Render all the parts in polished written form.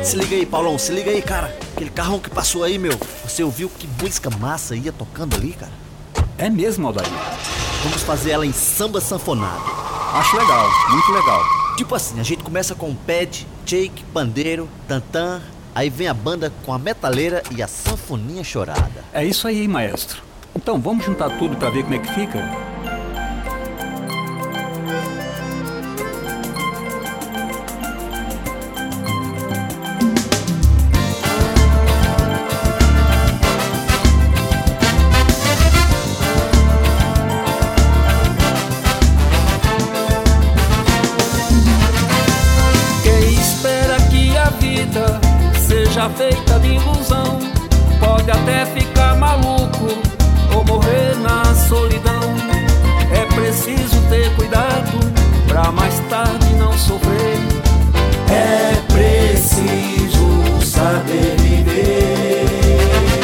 Se liga aí, Paulão, se liga aí, cara. Aquele carrão que passou aí, meu. Você ouviu que música massa ia tocando ali, cara? É mesmo, Aldair? Vamos fazer ela em samba sanfonado. Acho legal, muito legal. Tipo assim, a gente começa com pad, shake, pandeiro, tantã. Aí vem a banda com a metaleira e a sanfoninha chorada. É isso aí, maestro. Então, vamos juntar tudo pra ver como é que fica? Seja feita de ilusão, pode até ficar maluco ou morrer na solidão. É preciso ter cuidado pra mais tarde não sofrer. É preciso saber viver.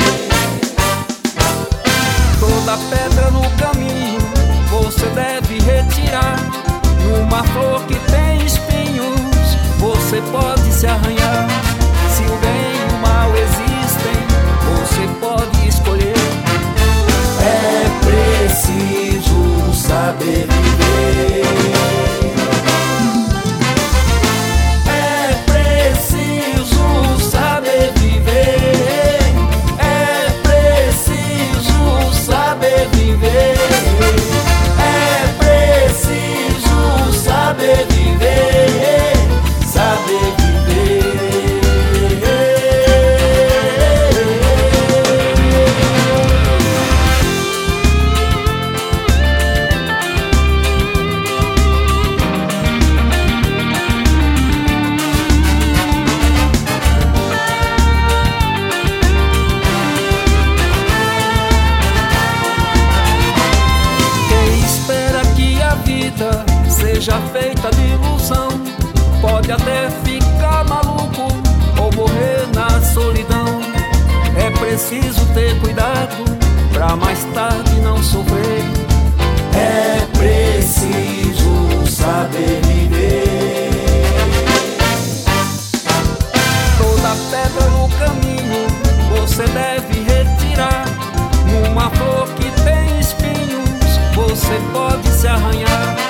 Toda pedra no caminho você deve retirar. Numa flor que tem espinhos você pode se arranhar. Se o bem e o mal existem, você pode escolher. É preciso saber viver. É preciso saber viver. É preciso saber viver. É preciso saber viver. Saber viver. Seja feita de ilusão, pode até ficar maluco ou morrer na solidão. É preciso ter cuidado pra mais tarde não sofrer. É preciso saber viver. Toda pedra no caminho você deve retirar. Numa flor que tem espinhos você pode se arranhar.